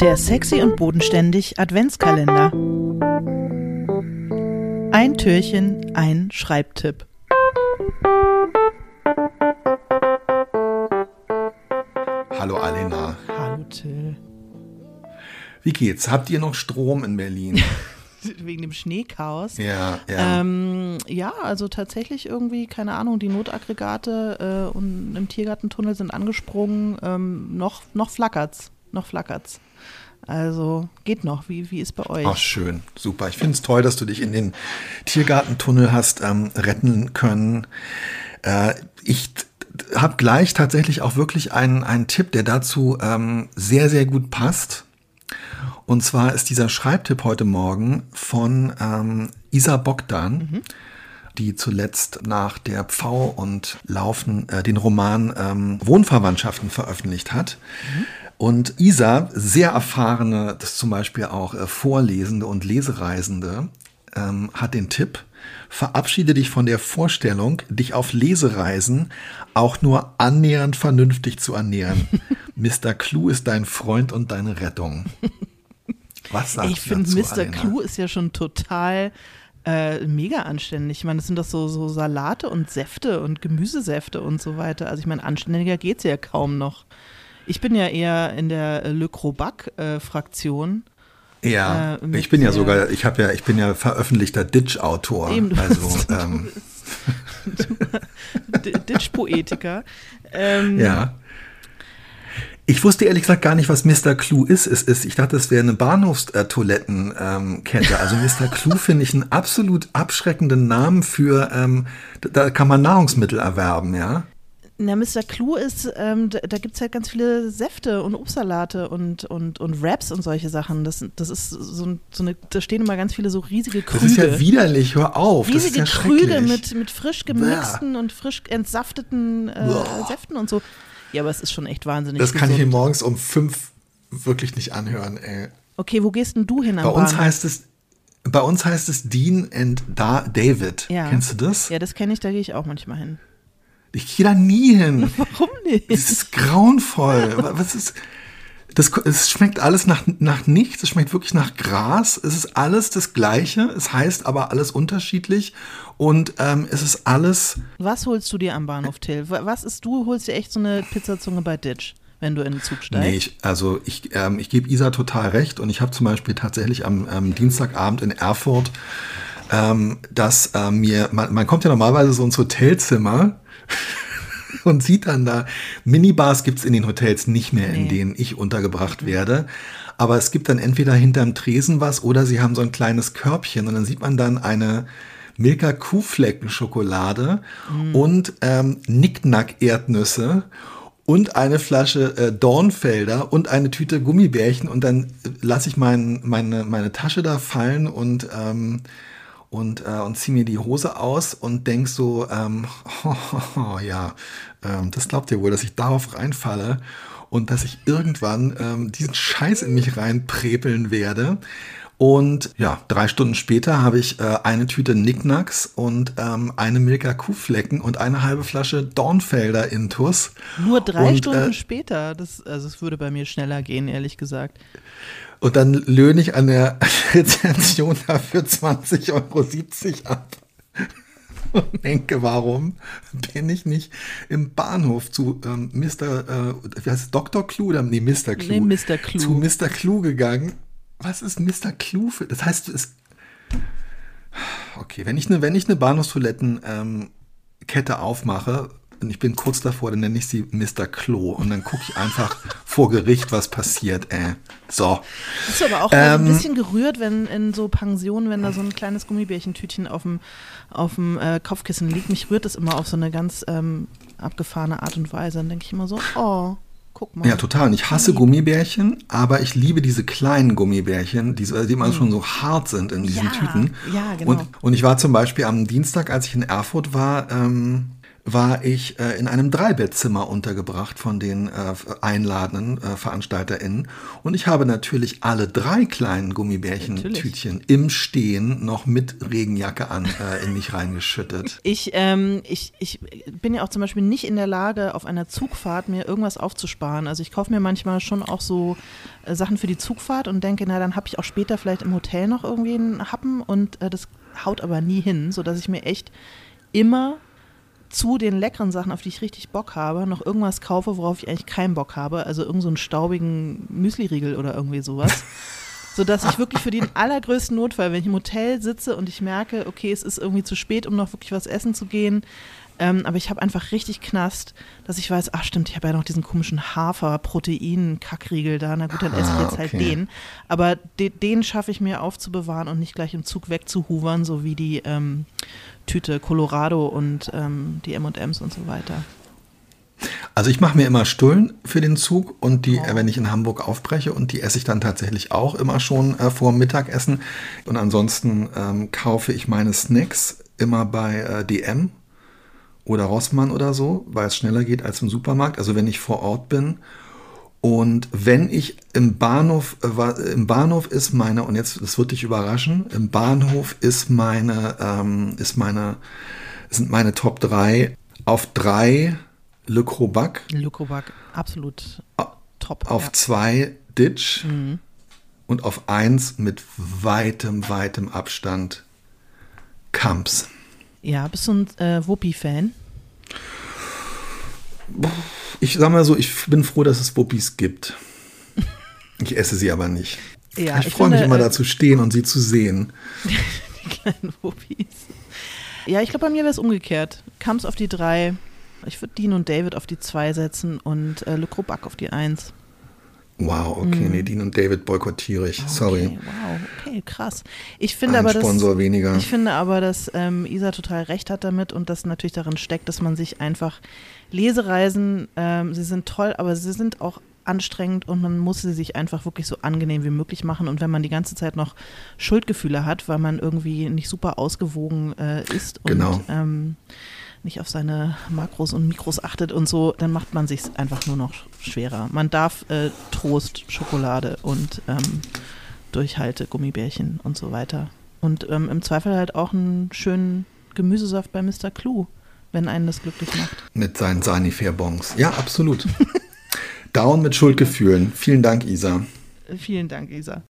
Der sexy und bodenständig Adventskalender. Ein Türchen, ein Schreibtipp. Hallo Alena. Hallo Till. Wie geht's? Habt ihr noch Strom in Berlin? Wegen dem Schneechaos. Ja. Ja, also tatsächlich irgendwie, keine Ahnung, die Notaggregate und im Tiergartentunnel sind angesprungen. Noch flackert's. Also geht noch. Wie ist bei euch? Ach, schön. Super. Ich finde es toll, dass du dich in den Tiergartentunnel hast retten können. Ich habe gleich tatsächlich auch wirklich einen Tipp, der dazu sehr, sehr gut passt. Und zwar ist dieser Schreibtipp heute Morgen von Isa Bogdan, die zuletzt nach der Pfau und Laufen den Roman Wohnverwandtschaften veröffentlicht hat. Und Isa, sehr erfahrene, das zum Beispiel auch Vorlesende und Lesereisende, hat den Tipp: Verabschiede dich von der Vorstellung, dich auf Lesereisen auch nur annähernd vernünftig zu ernähren. Mr. Clou ist dein Freund und deine Rettung. Was sagst du dazu, Ich finde, Mr. Alena? Clou ist ja schon total mega anständig. Ich meine, das sind doch so Salate und Säfte und Gemüsesäfte und so weiter. Also ich meine, anständiger geht's ja kaum noch. Ich bin ja eher in der Le Crobac-Fraktion. Ja, ich bin ja veröffentlichter Ditch-Autor. Eben, du Also, Ditch-Poetiker. ja. Ich wusste ehrlich gesagt gar nicht, was Mr. Clou ist. Ich dachte, das wäre eine Bahnhofstoilettenkette. Also Mr. Clou finde ich einen absolut abschreckenden Namen für, da kann man Nahrungsmittel erwerben, ja. Na, Mr. Clou ist, da gibt es halt ganz viele Säfte und Obstsalate und Wraps und solche Sachen. Das ist so eine, da stehen immer ganz viele so riesige Krüge. Das ist ja widerlich, hör auf. Riesige das ist ja Krüge schrecklich. mit frisch gemixten und frisch entsafteten Säften und so. Ja, aber es ist schon echt wahnsinnig Das kann ich gesund. mir morgens um 5 wirklich nicht anhören, ey. Okay, wo gehst denn du hin am Bei uns Bahnhof? heißt es Dean and David. Ja. Kennst du das? Ja, das kenne ich, da gehe ich auch manchmal hin. Ich gehe da nie hin. Warum nicht? Das ist grauenvoll. Was ist es schmeckt alles nach nichts. Es schmeckt wirklich nach Gras. Es ist alles das Gleiche. Es heißt aber alles unterschiedlich. Und es ist alles. Was holst du dir am Bahnhof, Till? Du holst dir echt so eine Pizzazunge bei Ditch, wenn du in den Zug steigst? Nee, ich gebe Isa total recht. Und ich habe zum Beispiel tatsächlich am Dienstagabend in Erfurt, dass man kommt ja normalerweise so ins Hotelzimmer und sieht dann da, Minibars gibt es in den Hotels nicht mehr, in denen ich untergebracht werde. Aber es gibt dann entweder hinterm Tresen was oder sie haben so ein kleines Körbchen und dann sieht man dann eine Milka Kuhflecken-Schokolade und Nicknack-Erdnüsse und eine Flasche Dornfelder und eine Tüte Gummibärchen und dann lasse ich meine Tasche da fallen und zieh mir die Hose aus und denk so, das glaubt ihr wohl, dass ich darauf reinfalle und dass ich irgendwann diesen Scheiß in mich reinprepeln werde. Und ja, 3 Stunden später habe ich eine Tüte Nicknacks und eine Milka Kuhflecken und eine halbe Flasche Dornfelder Intus. Nur 3 Stunden später? Das würde bei mir schneller gehen, ehrlich gesagt. Und dann löhne ich an der Rezension dafür 20,70 € ab. Und denke, warum bin ich nicht im Bahnhof zu wie heißt es, Dr. Clou oder Mr. Clou? Nee, Mr. Clou. Zu Mr. Clou gegangen. Was ist Mr. Clou für? Das heißt, okay, wenn ich eine Bahnhofstoilettenkette aufmache, und ich bin kurz davor, dann nenne ich sie Mr. Klo und dann gucke ich einfach vor Gericht, was passiert. So. Bist du aber auch ein bisschen gerührt, wenn in so Pensionen, wenn da so ein kleines Gummibärchentütchen auf dem Kopfkissen liegt. Mich rührt das immer auf so eine ganz abgefahrene Art und Weise. Dann denke ich immer so, oh, guck mal. Ja, total. Und ich hasse Gummibärchen, aber ich liebe diese kleinen Gummibärchen, die immer schon so hart sind in diesen Tüten. Ja, genau. Und ich war zum Beispiel am Dienstag, als ich in Erfurt war, war ich in einem Dreibettzimmer untergebracht von den einladenden VeranstalterInnen. Und ich habe natürlich alle 3 kleinen Gummibärchen-Tütchen im Stehen noch mit Regenjacke an in mich reingeschüttet. Ich bin ja auch zum Beispiel nicht in der Lage, auf einer Zugfahrt mir irgendwas aufzusparen. Also ich kaufe mir manchmal schon auch so Sachen für die Zugfahrt und denke, na, dann habe ich auch später vielleicht im Hotel noch irgendwie einen Happen und das haut aber nie hin, sodass ich mir echt immer zu den leckeren Sachen, auf die ich richtig Bock habe, noch irgendwas kaufe, worauf ich eigentlich keinen Bock habe. Also irgend so einen staubigen Müsliriegel oder irgendwie sowas. Sodass ich wirklich für den allergrößten Notfall, wenn ich im Hotel sitze und ich merke, okay, es ist irgendwie zu spät, um noch wirklich was essen zu gehen, aber ich habe einfach richtig Knast, dass ich weiß, ach stimmt, ich habe ja noch diesen komischen Hafer-Protein-Kackriegel da, na gut, dann esse ich jetzt halt den. Aber den schaffe ich mir aufzubewahren und nicht gleich im Zug wegzuhuvern, so wie die Tüte Colorado und die M&M's und so weiter. Also ich mache mir immer Stullen für den Zug und die, wenn ich in Hamburg aufbreche, und die esse ich dann tatsächlich auch immer schon vor dem Mittagessen. Und ansonsten kaufe ich meine Snacks immer bei DM oder Rossmann oder so, weil es schneller geht als im Supermarkt, also wenn ich vor Ort bin. Und wenn ich im Bahnhof ist meine, und jetzt, das wird dich überraschen, im Bahnhof sind meine Top 3 auf 3 Le Crobac. Le Crobac, absolut top. Auf 2 Ditch und auf 1 mit weitem Abstand Kamps. Ja, bist du ein Wuppi-Fan? Ich sag mal so, ich bin froh, dass es Wuppis gibt. Ich esse sie aber nicht. Ja, ich freue mich immer da zu stehen und sie zu sehen. Die kleinen Wuppis. Ja, ich glaube, bei mir wäre es umgekehrt. Kamps auf die 3. Ich würde Dean und David auf die 2 setzen und Le Crobac auf die 1. Wow, okay, nee, Dean und David boykottiere ich, sorry. Okay, wow, okay, krass. Ich finde weniger. Ich finde aber, dass Isa total recht hat damit und das natürlich darin steckt, dass man sich einfach Lesereisen, sie sind toll, aber sie sind auch anstrengend und man muss sie sich einfach wirklich so angenehm wie möglich machen. Und wenn man die ganze Zeit noch Schuldgefühle hat, weil man irgendwie nicht super ausgewogen ist und nicht auf seine Makros und Mikros achtet und so, dann macht man sich einfach nur noch schwerer. Man darf Trost, Schokolade und Durchhalte, Gummibärchen und so weiter. Und im Zweifel halt auch einen schönen Gemüsesaft bei Mr. Clou, wenn einen das glücklich macht. Mit seinen Sanifair-Bons. Ja, absolut. Down mit Schuldgefühlen. Vielen Dank, Isa. Vielen Dank, Isa.